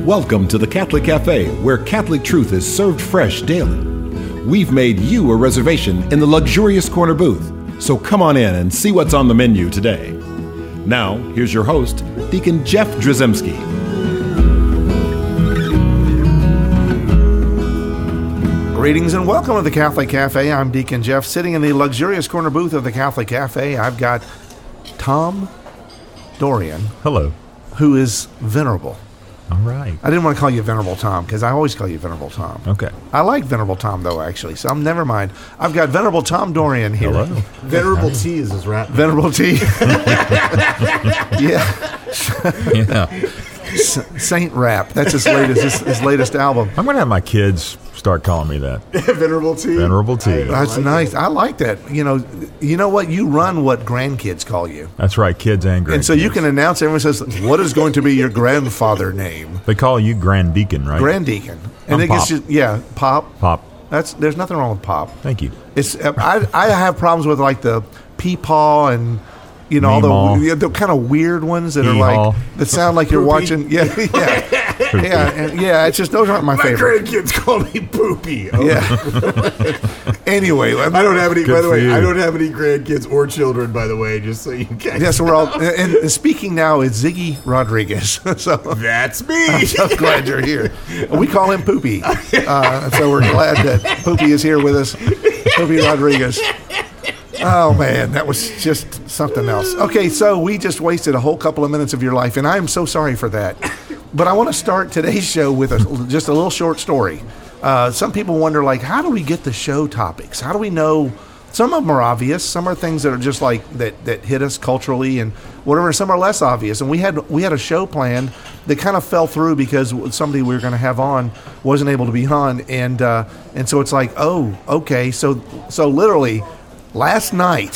Welcome to the Catholic Cafe, where Catholic truth is served fresh daily. We've made you a reservation in the luxurious corner booth, so come on in and see what's on the menu today. Now, here's your host, Deacon Jeff Drzymski. Greetings and welcome to the Catholic Cafe. I'm Deacon Jeff, sitting in the luxurious corner booth of the Catholic Cafe. I've got Tom Dorian. Hello. Who is venerable. All right. I didn't want to call you Venerable Tom because I always call you Venerable Tom. Okay. I like Venerable Tom, though, actually, so never mind. I've got Venerable Tom Dorian here. Hello. Venerable T is his rap name. Venerable T. Yeah. Yeah. Saint Rap. That's his latest album. I'm going to have my kids start calling me that. Venerable T? Venerable T. That's nice. I like that. You know what? You run what grandkids call you. That's right, kids and grandkids. And so you can announce, everyone says, what is going to be your grandfather name? They call you Grand Deacon, right? Grand Deacon. And I'm Pop. Pop. Pop. There's nothing wrong with Pop. Thank you. It's I have problems with like the Peepaw and all the kind of weird ones that are that sound like you're watching. Yeah. It's just those aren't my favorite. My grandkids call me Poopy. Oh. Yeah. Anyway, I don't have any. Good by the way, for you. I don't have any grandkids or children. By the way, just so you guys. Yes, we're all. And speaking now, it's Ziggy Rodriguez. So that's me. I'm so glad you're here. We call him Poopy. So we're glad that Poopy is here with us. Poopy Rodriguez. Oh, man, that was just something else. Okay, so we just wasted a whole couple of minutes of your life, and I am so sorry for that. But I want to start today's show with just a little short story. Some people wonder, like, how do we get the show topics? How do we know? Some of them are obvious. Some are things that are just like that hit us culturally and whatever. Some are less obvious. And we had a show planned that kind of fell through because somebody we were going to have on wasn't able to be on. And so it's like, oh, okay. So literally last night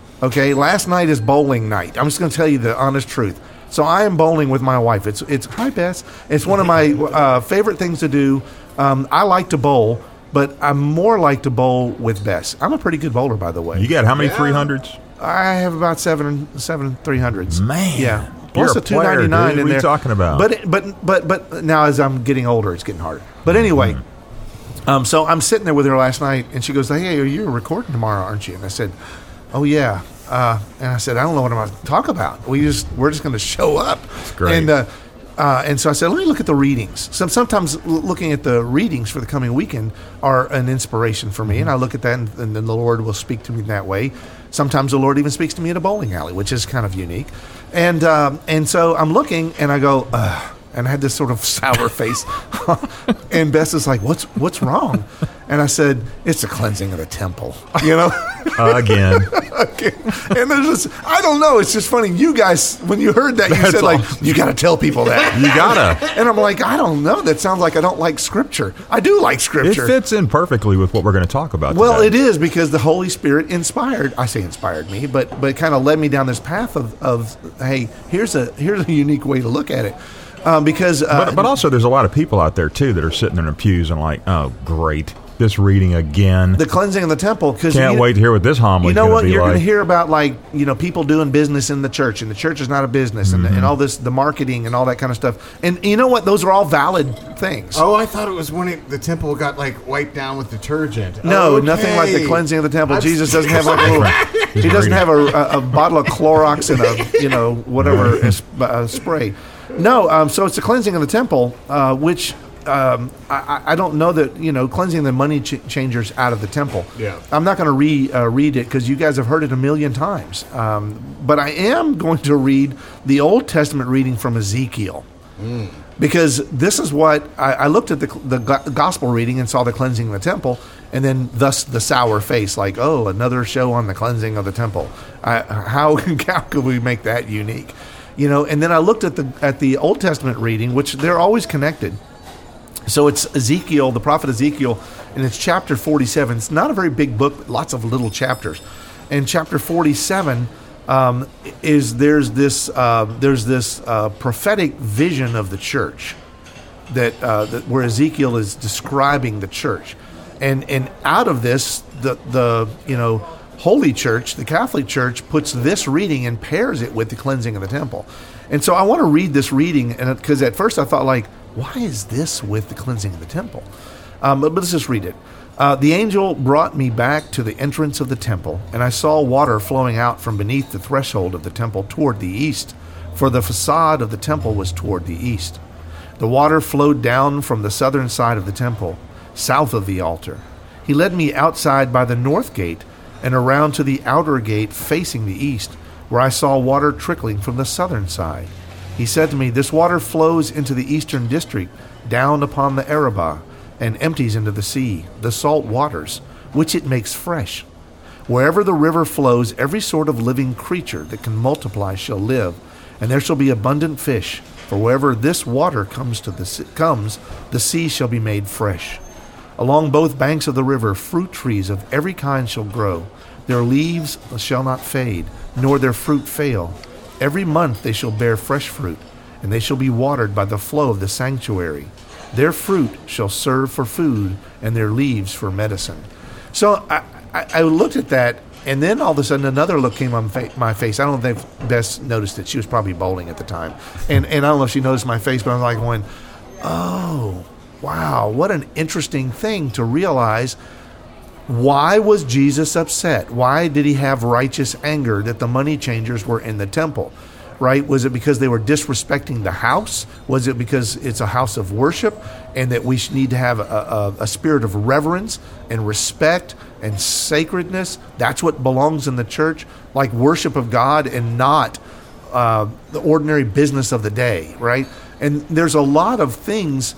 is bowling night. I'm just going to tell you the honest truth. So I am bowling with my wife. It's hi Bess. It's one of my favorite things to do. I like to bowl, but I more like to bowl with Bess. I'm a pretty good bowler, by the way. You got how many 300s? I have about seven 300s. Man, yeah. You're Plus a a 299 player, dude. in What are there. you talking about? But now as I'm getting older, it's getting harder. But anyway. So I'm sitting there with her last night, and she goes, "Hey, you're recording tomorrow, aren't you?" And I said, "Oh yeah." And I said, "I don't know what I'm going to talk about. We're just going to show up." That's great. And so I said, "Let me look at the readings." Sometimes looking at the readings for the coming weekend are an inspiration for me, and I look at that, and then the Lord will speak to me that way. Sometimes the Lord even speaks to me in a bowling alley, which is kind of unique. And so I'm looking, and I go, ugh. And I had this sort of sour face. And Bess is like, what's wrong? And I said, it's the cleansing of the temple. Again. And there's this, I don't know, it's just funny. You guys, when you heard that, you said, like, you got to tell people that. You gotta. And I'm like, I don't know. That sounds like I don't like Scripture. I do like It Scripture. fits in perfectly with what we're going to talk about Well, today. it is because the Holy Spirit inspired me, but kind of led me down this path of hey, here's a unique way to look at it. But also there's a lot of people out there, too, that are sitting in their pews and like, oh, great. This reading again. The cleansing of the temple. Can't wait to hear what this homily is going to be like. You know what? You're going to hear about, people doing business in the church, and the church is not a business, and all this, the marketing and all that kind of stuff. And you know what? Those are all valid things. Oh, I thought it was when the temple got wiped down with detergent. No, Okay. nothing like the cleansing of the temple. Jesus doesn't have He's he doesn't reading. have a bottle of Clorox and a spray. No, so it's the cleansing of the temple, which I don't know that, cleansing the money changers out of the temple. Yeah. I'm not going to read it because you guys have heard it a million times. But I am going to read the Old Testament reading from Ezekiel. Because this is what I looked at the gospel reading and saw the cleansing of the temple, and then thus the sour face, like, oh, another show on the cleansing of the temple. How could we make that unique? And then I looked at the Old Testament reading, which they're always connected. So it's Ezekiel, the prophet Ezekiel, and it's chapter 47. It's not a very big book, but lots of little chapters. And chapter 47 there's this prophetic vision of the church that where Ezekiel is describing the church, and out of this the Holy Church, the Catholic Church, puts this reading and pairs it with the cleansing of the temple. And so I want to read this reading, and because at first I thought, like, why is this with the cleansing of the temple? But let's just read it. The angel brought me back to the entrance of the temple, and I saw water flowing out from beneath the threshold of the temple toward the east, for the facade of the temple was toward the east. The water flowed down from the southern side of the temple, south of the altar. He led me outside by the north gate and around to the outer gate facing the east, where I saw water trickling from the southern side. He said to me, "This water flows into the eastern district, down upon the Arabah, and empties into the sea, the salt waters, which it makes fresh. Wherever the river flows, every sort of living creature that can multiply shall live, and there shall be abundant fish. For wherever this water comes, the sea shall be made fresh. Along both banks of the river, fruit trees of every kind shall grow. Their leaves shall not fade, nor their fruit fail. Every month they shall bear fresh fruit, and they shall be watered by the flow of the sanctuary. Their fruit shall serve for food, and their leaves for medicine." So I looked at that, and then all of a sudden another look came on my face. I don't know if Bess noticed it. She was probably bowling at the time. And I don't know if she noticed my face, but I was like going, oh, wow, what an interesting thing to realize. Why was Jesus upset? Why did he have righteous anger that the money changers were in the temple? Right? Was it because they were disrespecting the house? Was it because it's a house of worship and that we need to have a spirit of reverence and respect and sacredness? That's what belongs in the church, like worship of God and not the ordinary business of the day, right? And there's a lot of things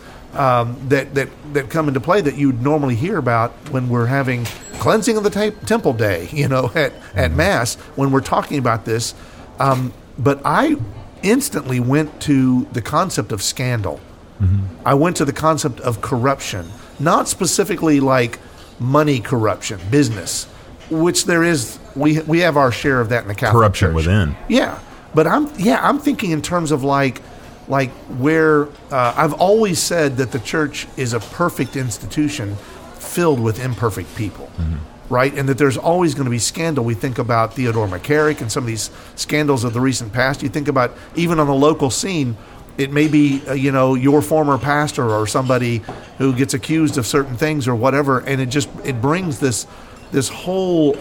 that come into play that you'd normally hear about when we're having cleansing of the temple day, at Mass, when we're talking about this. But I instantly went to the concept of scandal. Mm-hmm. I went to the concept of corruption, not specifically like money corruption, business, which there is. We have our share of that in the Catholic corruption Church. Within. Yeah, but I'm thinking in terms of like where I've always said that the church is a perfect institution filled with imperfect people. Mm-hmm. Right, and that there's always going to be scandal. We think about Theodore McCarrick and some of these scandals of the recent past. You think about even on the local scene, it may be your former pastor or somebody who gets accused of certain things or whatever, and it brings this whole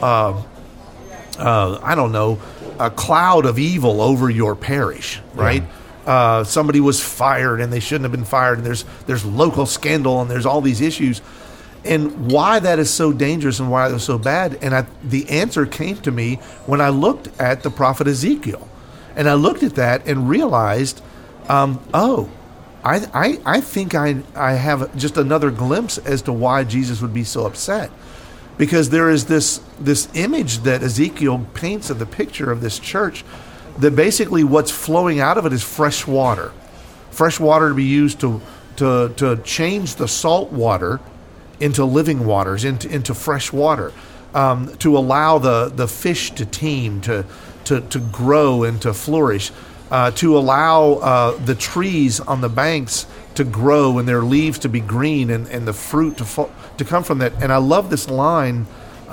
a cloud of evil over your parish. Right, somebody was fired and they shouldn't have been fired, and there's local scandal and there's all these issues. And why that is so dangerous and why that's so bad. And the answer came to me when I looked at the prophet Ezekiel. And I looked at that and realized, I think I have just another glimpse as to why Jesus would be so upset. Because there is this image that Ezekiel paints of the picture of this church that basically what's flowing out of it is fresh water. Fresh water to be used to change the salt water into living waters, into fresh water, to allow the fish to teem, to grow and to flourish, to allow the trees on the banks to grow and their leaves to be green and the fruit to come from that. And I love this line,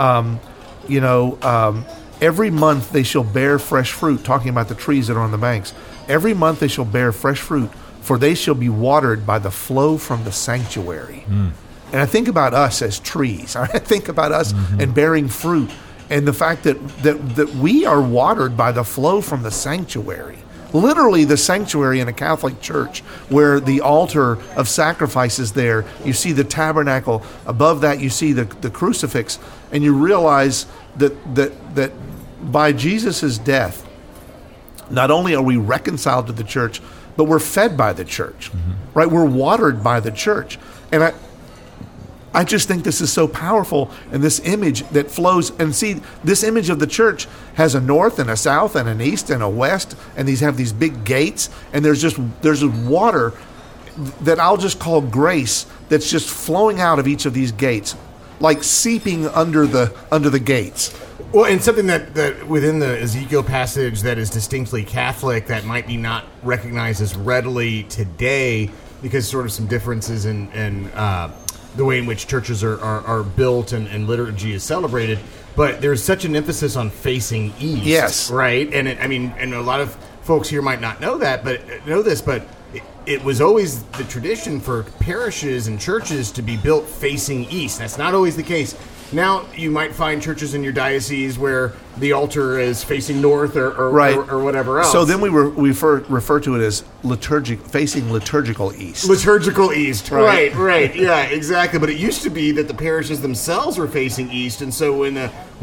every month they shall bear fresh fruit, talking about the trees that are on the banks. Every month they shall bear fresh fruit, for they shall be watered by the flow from the sanctuary. Mm. And I think about us as trees. I think about us and bearing fruit, and the fact that we are watered by the flow from the sanctuary. Literally the sanctuary in a Catholic church, where the altar of sacrifice is there. You see the tabernacle. Above that you see the crucifix. And you realize that by Jesus' death, not only are we reconciled to the church, but we're fed by the church. Mm-hmm. Right? We're watered by the church. And I just think this is so powerful, and this image that flows. And see, this image of the church has a north and a south and an east and a west, and these have these big gates, and there's water that I'll just call grace that's just flowing out of each of these gates, like seeping under the gates. Well, and something that within the Ezekiel passage that is distinctly Catholic that might be not recognized as readily today because sort of some differences in the way in which churches are built and liturgy is celebrated, but there's such an emphasis on facing east. Yes. Right? And and a lot of folks here might not know this, but it was always the tradition for parishes and churches to be built facing east. That's not always the case. Now you might find churches in your diocese where the altar is facing north or whatever else. So then we refer to it as facing liturgical east. Liturgical east, right, yeah, exactly. But it used to be that the parishes themselves were facing east, and so when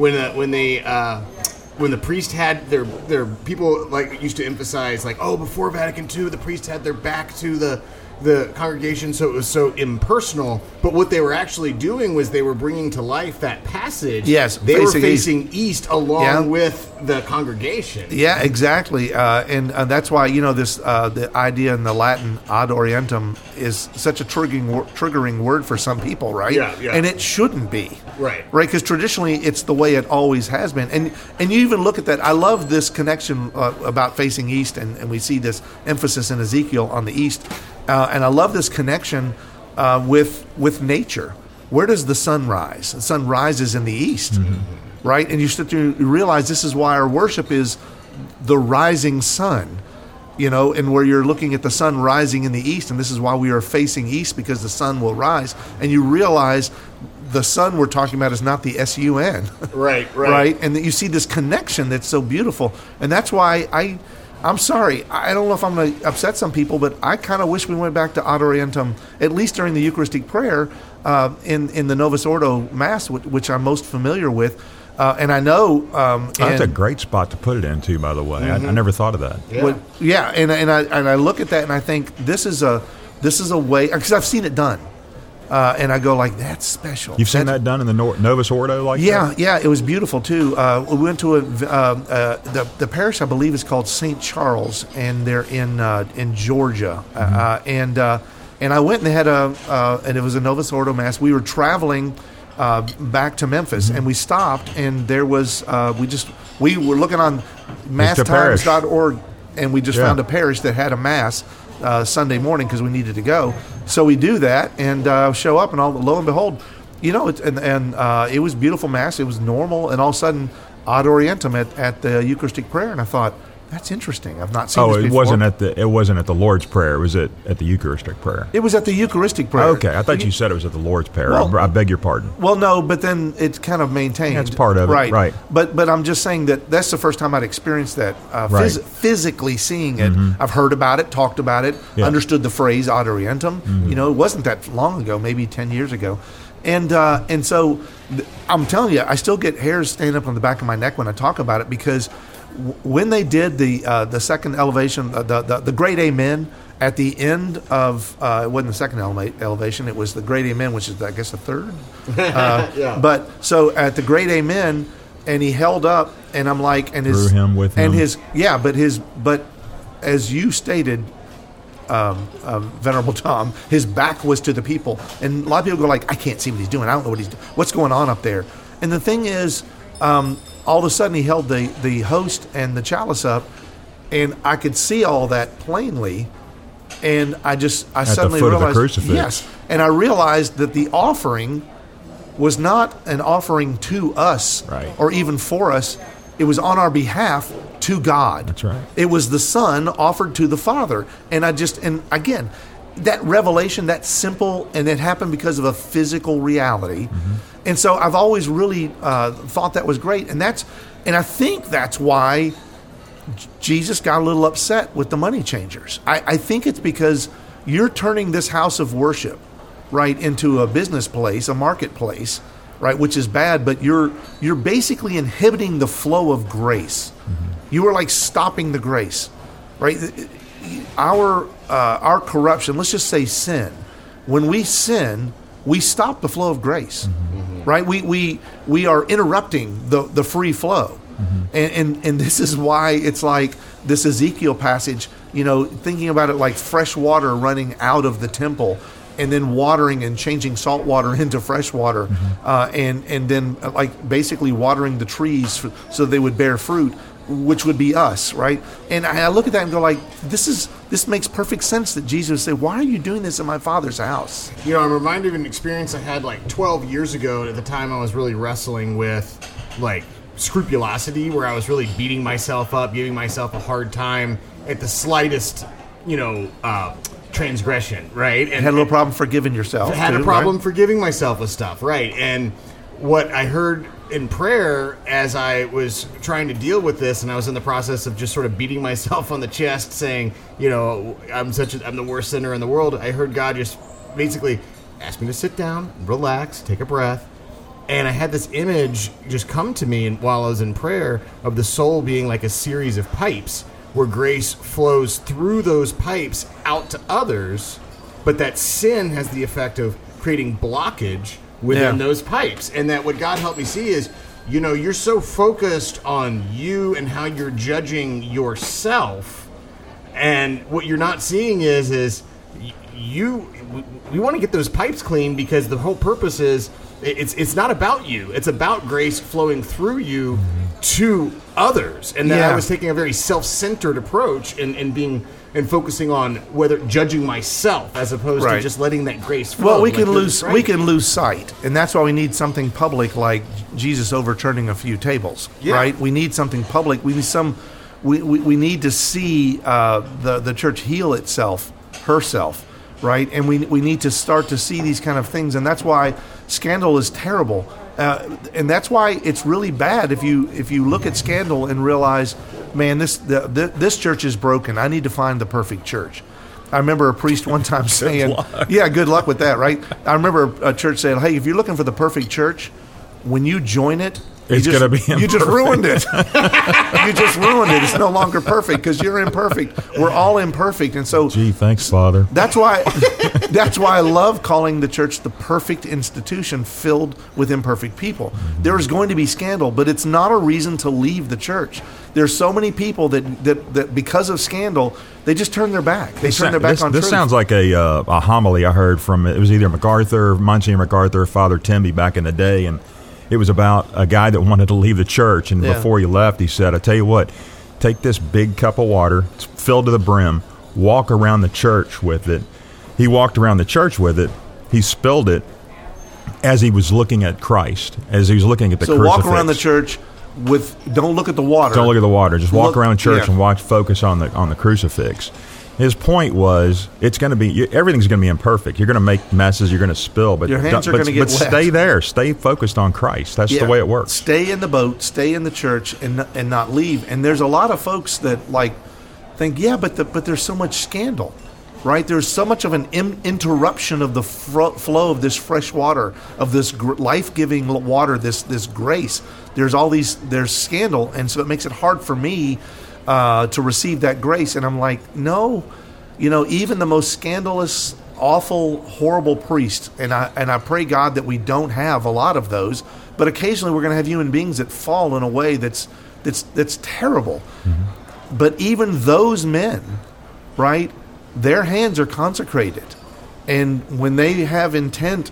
the priest had their people like used to emphasize like, oh, before Vatican II, the priest had their back to the congregation, so it was so impersonal. But what they were actually doing was they were bringing to life that passage. Yes, they were facing east along with the congregation. Yeah, exactly. And that's why this the idea in the Latin ad orientem is such a triggering word for some people, right? Yeah. And it shouldn't be. Right. Because traditionally it's the way it always has been. And you even look at that. I love this connection about facing east, and we see this emphasis in Ezekiel on the east. And I love this connection with nature. Where does the sun rise? The sun rises in the east, right? And you start to realize this is why our worship is the rising sun, and where you're looking at the sun rising in the east, and this is why we are facing east, because the sun will rise. And you realize the sun we're talking about is not the S-U-N. Right? And that you see this connection that's so beautiful. And that's why I'm sorry, I don't know if I'm going to upset some people, but I kind of wish we went back to Ad Orientem, at least during the Eucharistic prayer in the Novus Ordo Mass, which I'm most familiar with. And I know... that's a great spot to put it into, by the way. I never thought of that. Yeah, and I look at that and I think this is a way... Because I've seen it done. And I go like, that's special. You've seen that done in the Novus Ordo like that? Yeah, it was beautiful too. We went to the parish, I believe, is called St. Charles, and they're in Georgia. And I went and they had and it was a Novus Ordo Mass. We were traveling back to Memphis, and we stopped, and there was we were looking on masstimes.org, and we just found a parish that had a Mass Sunday morning because we needed to go. So we do that and show up, and lo and behold, it was beautiful Mass. It was normal, and all of a sudden, Ad Orientem at the Eucharistic prayer, and I thought, that's interesting. I've not seen this before. It wasn't at the Lord's Prayer. Was it at the Eucharistic prayer? It was at the Eucharistic prayer. Okay, I thought you said it was at the Lord's Prayer. Well, I beg your pardon. Well, no, but then it's kind of maintained. That's part of it, right? But I'm just saying that's the first time I'd experienced that, physically seeing it. I've heard about it, talked about it, understood the phrase Ad Orientem. It wasn't that long ago, maybe 10 years ago. And so I'm telling you, I still get hairs standing up on the back of my neck when I talk about it, because when they did the second elevation, the Great Amen at the end of it wasn't the second elevation, it was the Great Amen, which is I guess the third. But so at the Great Amen, and he held up, and I'm like, and his threw him with him, and but as you stated, Venerable Tom, his back was to the people, and a lot of people go like, I can't see what he's doing. I don't know what he's doing. What's going on up there? And the thing is, all of a sudden he held the host and the chalice up, and I could see all that plainly, and I suddenly realized, of the crucifix. Yes, and I realized that the offering was not an offering to us, or even for us. It was on our behalf to God. That's right. It was the Son offered to the Father, and again, that revelation, that simple, and it happened because of a physical reality. And so I've always really thought that was great, and I think that's why Jesus got a little upset with the money changers. I think it's because you're turning this house of worship, right, into a business place, a marketplace, right, which is bad. But you're basically inhibiting the flow of grace. You are like stopping the grace, right? Our corruption, let's just say sin. When we sin, we stop the flow of grace, right? We are interrupting the free flow, and this is why it's like this Ezekiel passage. Thinking about it like fresh water running out of the temple, and then watering and changing salt water into fresh water, and then like basically watering the trees so they would bear fruit, which would be us, right? And I look at that and go like, this makes perfect sense that Jesus would say, why are you doing this in my Father's house? I'm reminded of an experience I had like 12 years ago. At the time, I was really wrestling with like scrupulosity, where I was really beating myself up, giving myself a hard time at the slightest transgression, right? And had a little problem forgiving yourself. I had too, a problem right? forgiving myself with stuff, right? And what I heard in prayer as I was trying to deal with this, and I was in the process of just sort of beating myself on the chest, saying, I'm the worst sinner in the world. I heard God just basically ask me to sit down, relax, take a breath. And I had this image just come to me while I was in prayer of the soul being like a series of pipes, where grace flows through those pipes out to others, but that sin has the effect of creating blockage within those pipes. And that what God helped me see is, you're so focused on you and how you're judging yourself, and what you're not seeing is we want to get those pipes clean, because the whole purpose is it's not about you. It's about grace flowing through you to others. And that I was taking a very self-centered approach and focusing on judging myself as opposed to just letting that grace flow. Well, we can lose sight, and that's why we need something public like Jesus overturning a few tables, right? We need something public. We need we need to see the church heal herself, right? And we need to start to see these kind of things, and that's why scandal is terrible, and that's why it's really bad if you look at scandal and realize, man, this church is broken. I need to find the perfect church. I remember a priest one time saying, good luck with that, right? I remember a church saying, hey, if you're looking for the perfect church, when you join it, it's going to be imperfect. You just ruined it. You just ruined it. It's no longer perfect because you're imperfect. We're all imperfect. And so, gee, thanks, Father. That's why I love calling the church the perfect institution filled with imperfect people. There's going to be scandal, but it's not a reason to leave the church. There's so many people that because of scandal, they just turn their back. They turn their back on truth. This sounds like a homily I heard from, it was either Monsignor MacArthur, or Father Timby back in the day, and it was about a guy that wanted to leave the church, and before he left, he said, I tell you what, take this big cup of water, it's filled to the brim, walk around the church with it. He walked around the church with it, he spilled it as he was looking at Christ, as he was looking at the crucifix. So walk around the church don't look at the water. Don't look at the water, just walk around church and focus on the crucifix. His point was, everything's going to be imperfect. You're going to make messes. You're going to spill, but your hands are going to get wet. But stay there. Stay focused on Christ. That's the way it works. Stay in the boat. Stay in the church, and not leave. And there's a lot of folks that think, but there's so much scandal, right? There's so much of an interruption of the flow of this fresh water, of this life-giving water, this grace. There's scandal, and so it makes it hard for me to receive that grace. And I'm like, no, even the most scandalous, awful, horrible priest, and I pray, God, that we don't have a lot of those, but occasionally we're going to have human beings that fall in a way that's terrible. Mm-hmm. But even those men, right, their hands are consecrated, and when they have intent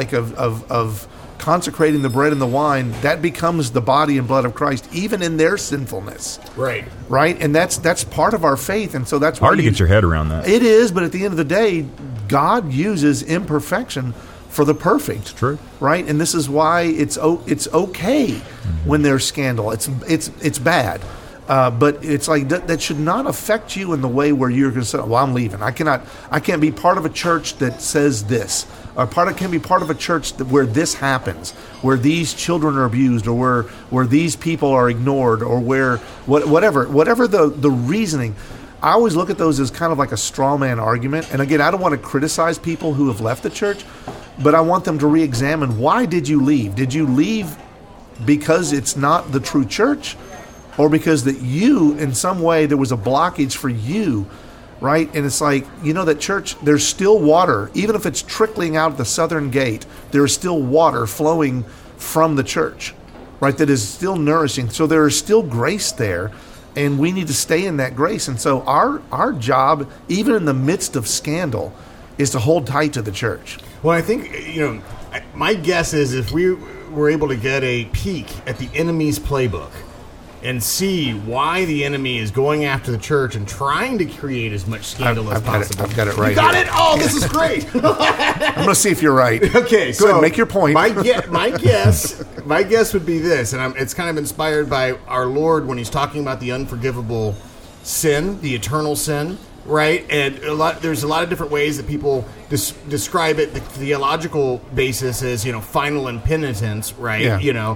of consecrating the bread and the wine, that becomes the body and blood of Christ, even in their sinfulness. Right. And that's part of our faith, and so that's why hard to get your head around that. It is, but at the end of the day, God uses imperfection for the perfect. It's true. Right, and this is why it's okay when there's scandal. It's bad. But it's like that should not affect you in the way where you're going to say, well, I'm leaving. I can't be part of a church that says this. Or can't be part of a church where this happens, where these children are abused, or where these people are ignored, or whatever the reasoning. I always look at those as kind of like a straw man argument. And again, I don't want to criticize people who have left the church, but I want them to re-examine, why did you leave? Did you leave because it's not the true church? Or because that you, in some way, there was a blockage for you, right? And it's like, that church, there's still water. Even if it's trickling out the southern gate, there is still water flowing from the church, right? That is still nourishing. So there is still grace there, and we need to stay in that grace. And so our job, even in the midst of scandal, is to hold tight to the church. Well, I think, my guess is if we were able to get a peek at the enemy's playbook, and see why the enemy is going after the church and trying to create as much scandal as possible. I've got it right. You got here. it? Oh, this is great. I'm going to see if you're right. Okay, go ahead, make your point. My guess would be this, and it's kind of inspired by our Lord when he's talking about the unforgivable sin, the eternal sin, right? And there's a lot of different ways that people describe it. The theological basis is, final impenitence, right? Yeah.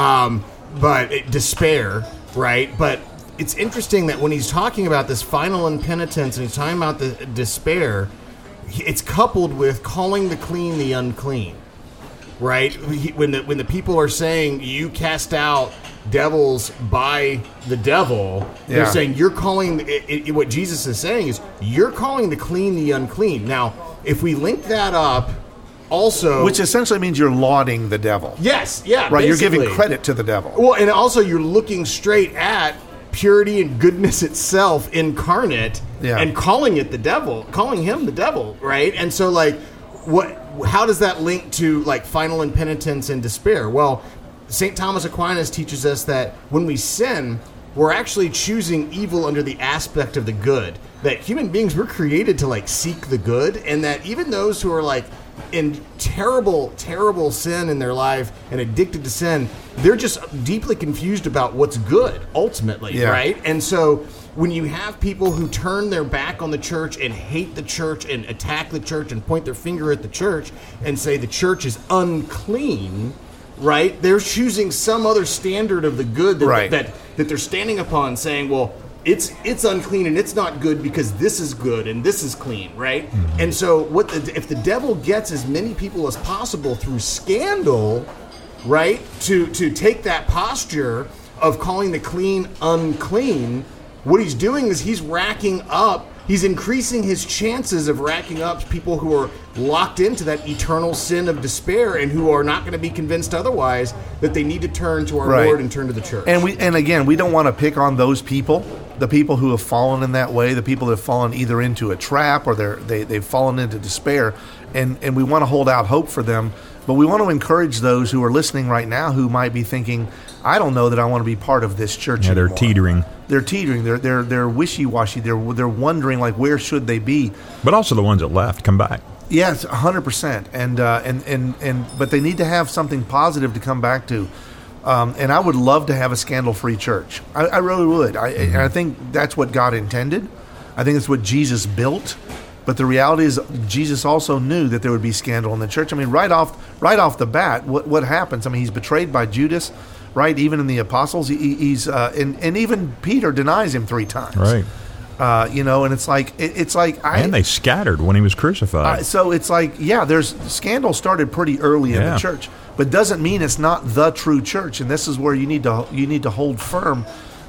But despair, right? But it's interesting that when he's talking about this final impenitence and he's talking about the despair, it's coupled with calling the clean the unclean, right? When the people are saying you cast out devils by the devil, they're saying you're calling what Jesus is saying is you're calling the clean the unclean. Now, if we link that up, also, which essentially means you're lauding the devil. Yes, yeah, right. Basically. You're giving credit to the devil. Well, and also you're looking straight at purity and goodness itself incarnate, and calling it the devil, calling him the devil, right? And so, like, how does that link to like final impenitence and despair? Well, St. Thomas Aquinas teaches us that when we sin, we're actually choosing evil under the aspect of the good. That human beings, we're created to like seek the good, and that even those who are like in terrible, terrible sin in their life and addicted to sin, they're just deeply confused about what's good ultimately, right? And so when you have people who turn their back on the church and hate the church and attack the church and point their finger at the church and say the church is unclean, right? They're choosing some other standard of the good that they're standing upon, saying, well, it's unclean and it's not good because this is good and this is clean, right? Mm-hmm. And so if the devil gets as many people as possible through scandal, right, to take that posture of calling the clean unclean, what he's doing is he's increasing his chances of racking up people who are locked into that eternal sin of despair and who are not going to be convinced otherwise that they need to turn to our Lord and turn to the church. And again, we don't want to pick on those people, the people who have fallen in that way, the people that have fallen either into a trap or they've fallen into despair, and we want to hold out hope for them. But we want to encourage those who are listening right now who might be thinking, I don't know that I want to be part of this church anymore. They're teetering. They're teetering. They're wishy-washy. They're wondering, like, where should they be? But also the ones that left come back. Yes, 100%. And but they need to have something positive to come back to. And I would love to have a scandal-free church. I really would. And I think that's what God intended. I think it's what Jesus built. But the reality is, Jesus also knew that there would be scandal in the church. I mean, right off the bat, what happens? I mean, he's betrayed by Judas, right? Even in the apostles, he's and even Peter denies him 3 times, right? And it's like and they scattered when he was crucified. So it's like, there's scandal started pretty early in the church, but doesn't mean it's not the true church. And this is where you need to hold firm,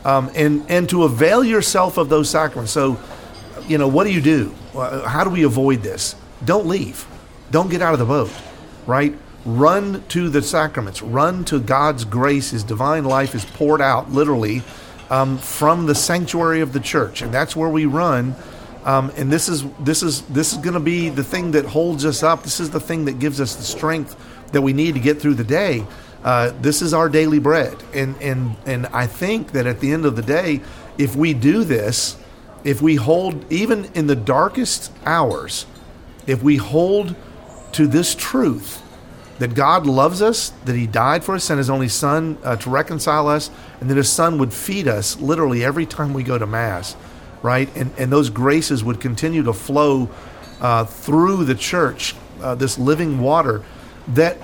and to avail yourself of those sacraments. So, what do? How do we avoid this? Don't leave. Don't get out of the boat, right? Run to the sacraments. Run to God's grace. His divine life is poured out, literally, from the sanctuary of the church, and that's where we run. And this is going to be the thing that holds us up. This is the thing that gives us the strength that we need to get through the day. This is our daily bread, and I think that at the end of the day, if we do this, if we hold, even in the darkest hours, if we hold to this truth that God loves us, that he died for us, sent his only son to reconcile us, and that his son would feed us literally every time we go to Mass, right? And those graces would continue to flow through the church, this living water, that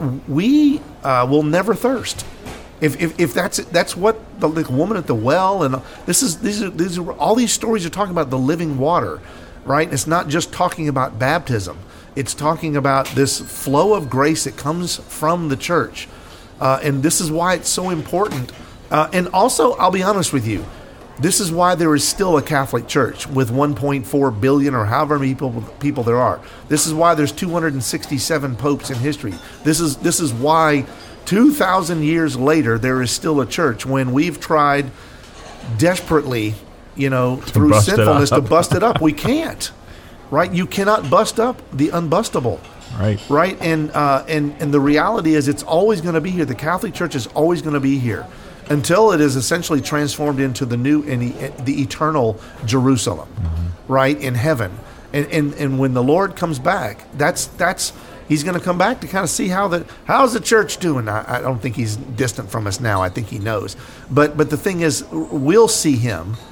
we will never thirst. If that's what the woman at the well, and these are all these stories are talking about the living water, right? It's not just talking about baptism. It's talking about this flow of grace that comes from the church, and this is why it's so important. And also, I'll be honest with you, this is why there is still a Catholic Church with 1.4 billion or however many people there are. This is why there's 267 popes in history. This is why 2,000 years later, there is still a church when we've tried desperately, through sinfulness to bust it up. We can't, right? You cannot bust up the unbustable, right? And the reality is, it's always going to be here. The Catholic Church is always going to be here until it is essentially transformed into the new and the eternal Jerusalem, right, in heaven. And when the Lord comes back, that's. He's going to come back to kind of see how's the church doing. I don't think he's distant from us now. I think he knows. But the thing is, we'll see him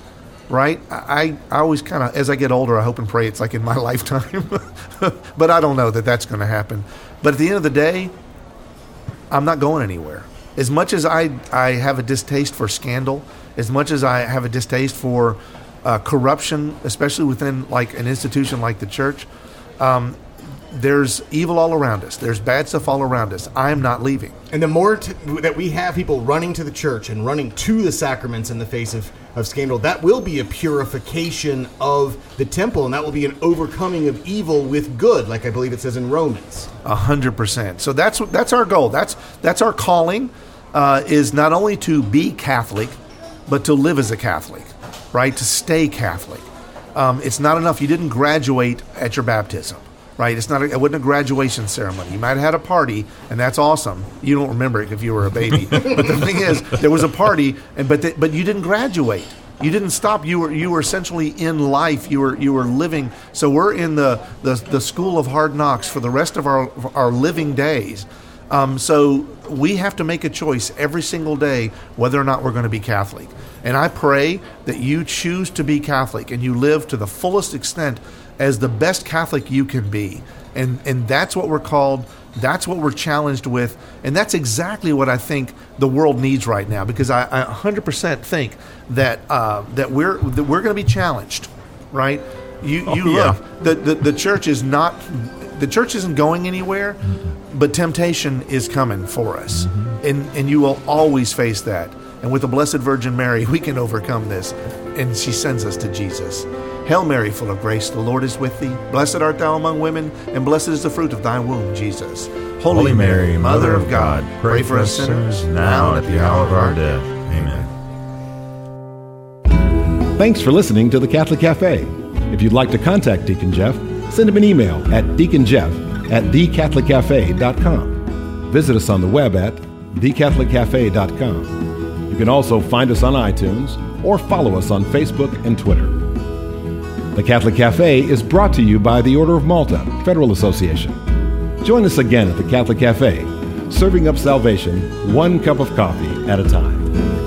right? I always kind of, as I get older, I hope and pray it's like in my lifetime. But I don't know that that's going to happen. But at the end of the day, I'm not going anywhere. As much as I have a distaste for scandal, as much as I have a distaste for corruption, especially within like an institution like the church, there's evil all around us. There's bad stuff all around us. I'm not leaving. And the more that we have people running to the church and running to the sacraments in the face of scandal, that will be a purification of the temple, and that will be an overcoming of evil with good, like I believe it says in Romans. 100%. So that's our goal. That's our calling, is not only to be Catholic, but to live as a Catholic, right? To stay Catholic. It's not enough. You didn't graduate at your baptism. Right, it wasn't a graduation ceremony. You might have had a party, and that's awesome. You don't remember it if you were a baby. But the thing is, there was a party, but you didn't graduate. You didn't stop. You were essentially in life. You were living. So we're in the school of hard knocks for the rest of our living days. So we have to make a choice every single day whether or not we're going to be Catholic. And I pray that you choose to be Catholic and you live to the fullest extent as the best Catholic you can be. And that's what we're called. That's what we're challenged with. And that's exactly what I think the world needs right now, because I 100% think that we're going to be challenged, right? Look, the church is not, the church isn't going anywhere, but temptation is coming for us. And you will always face that. And with the Blessed Virgin Mary, we can overcome this. And she sends us to Jesus. Hail Mary, full of grace, the Lord is with thee. Blessed art thou among women, and blessed is the fruit of thy womb, Jesus. Holy Mary, Mother of God, pray for us sinners, now and at the hour of our death. Amen. Thanks for listening to the Catholic Cafe. If you'd like to contact Deacon Jeff, send him an email at deaconjeff@thecatholiccafe.com. Visit us on the web at thecatholiccafe.com. You can also find us on iTunes or follow us on Facebook and Twitter. The Catholic Cafe is brought to you by the Order of Malta, Federal Association. Join us again at the Catholic Cafe, serving up salvation one cup of coffee at a time.